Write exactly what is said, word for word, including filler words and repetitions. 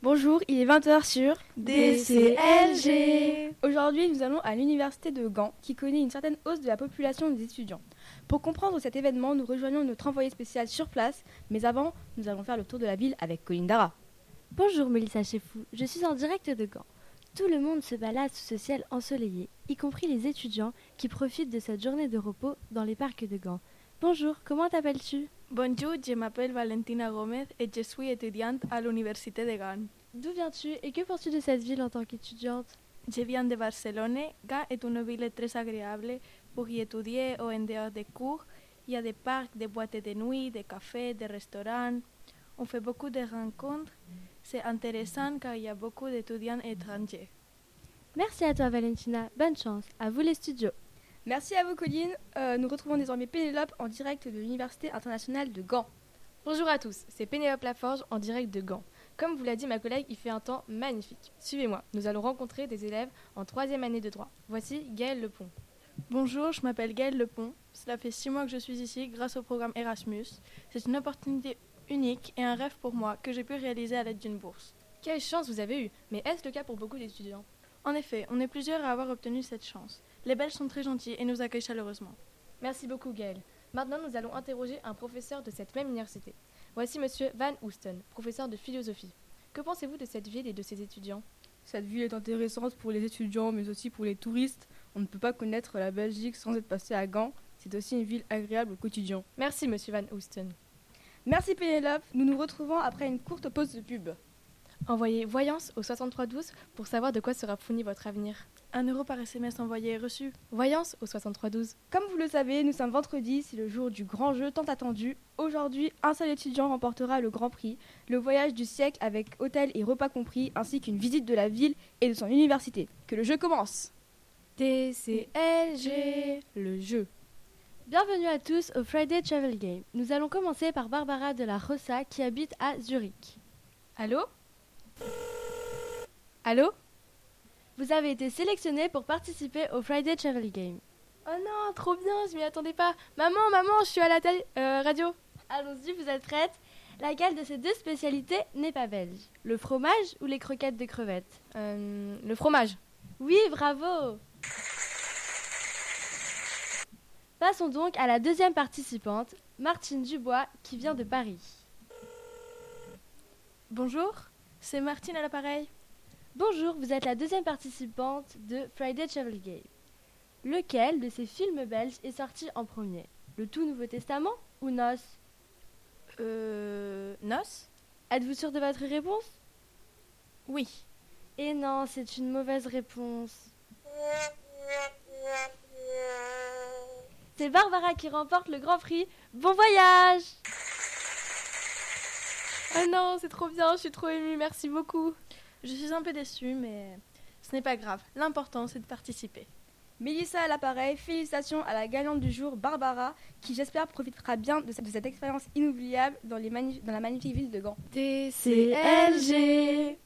Bonjour, il est vingt heures sur D C L G. Aujourd'hui, nous allons à l'université de Gand, qui connaît une certaine hausse de la population des étudiants. Pour comprendre cet événement, nous rejoignons notre envoyé spécial sur place, mais avant, nous allons faire le tour de la ville avec Colline Dara. Bonjour Mélissa Chefou, je suis en direct de Gand. Tout le monde se balade sous ce ciel ensoleillé, y compris les étudiants qui profitent de cette journée de repos dans les parcs de Gand. Bonjour, comment t'appelles-tu ? Bonjour, je m'appelle Valentina Gomez et je suis étudiante à l'université de Gand. D'où viens-tu et que penses-tu de cette ville en tant qu'étudiante ? Je viens de Barcelone. Gand est une ville très agréable pour y étudier ou en dehors des cours. Il y a des parcs, des boîtes de nuit, des cafés, des restaurants. On fait beaucoup de rencontres. C'est intéressant car il y a beaucoup d'étudiants étrangers. Merci à toi Valentina, bonne chance, à vous les studios. Merci à vous Colline, euh, nous retrouvons désormais Pénélope en direct de l'université internationale de Gand. Bonjour à tous, c'est Pénélope Laforge en direct de Gand. Comme vous l'a dit ma collègue, il fait un temps magnifique. Suivez-moi, nous allons rencontrer des élèves en troisième année de droit. Voici Gaëlle Lepont. Bonjour, je m'appelle Gaëlle Lepont. Cela fait six mois que je suis ici grâce au programme Erasmus. C'est une opportunité unique et un rêve pour moi que j'ai pu réaliser à l'aide d'une bourse. Quelle chance vous avez eue, mais est-ce le cas pour beaucoup d'étudiants ? En effet, on est plusieurs à avoir obtenu cette chance. Les Belges sont très gentils et nous accueillent chaleureusement. Merci beaucoup Gaëlle. Maintenant, nous allons interroger un professeur de cette même université. Voici monsieur Van Oesten, professeur de philosophie. Que pensez-vous de cette ville et de ses étudiants ? Cette ville est intéressante pour les étudiants, mais aussi pour les touristes. On ne peut pas connaître la Belgique sans être passé à Gand. C'est aussi une ville agréable au quotidien. Merci monsieur Van Oesten. Merci Pénélope, nous nous retrouvons après une courte pause de pub. Envoyez Voyance au soixante-trois douze pour savoir de quoi sera fourni votre avenir. Un euro par S M S envoyé et reçu. Voyance au soixante-trois douze. Comme vous le savez, nous sommes vendredi, c'est le jour du grand jeu tant attendu. Aujourd'hui, un seul étudiant remportera le grand prix, le voyage du siècle avec hôtel et repas compris, ainsi qu'une visite de la ville et de son université. Que le jeu commence. D C L G, le jeu. Bienvenue à tous au Friday Travel Game. Nous allons commencer par Barbara de la Rosa qui habite à Zurich. Allô ? Allô ? Vous avez été sélectionné pour participer au Friday Travel Game. Oh non, trop bien, je m'y attendais pas. Maman, maman, je suis à la télé, euh, radio. Allons-y, vous êtes prête ? Laquelle de ces deux spécialités n'est pas belge ? Le fromage ou les croquettes de crevettes ? Euh, le fromage. Oui, bravo ! Passons donc à la deuxième participante, Martine Dubois, qui vient de Paris. Bonjour, c'est Martine à l'appareil. Bonjour, vous êtes la deuxième participante de Friday Travel Game. Lequel de ces films belges est sorti en premier ? Le Tout Nouveau Testament ou Noce ? Euh... Noce ? Êtes-vous sûr de votre réponse ? Oui. Et non, c'est une mauvaise réponse. C'est Barbara qui remporte le grand prix. Bon voyage ! Oh non, c'est trop bien, je suis trop émue, merci beaucoup. Je suis un peu déçue, mais ce n'est pas grave. L'important, c'est de participer. Mélissa à l'appareil, félicitations à la gagnante du jour, Barbara, qui j'espère profitera bien de cette, de cette expérience inoubliable dans, les magni- dans la magnifique ville de Gand. D C L G.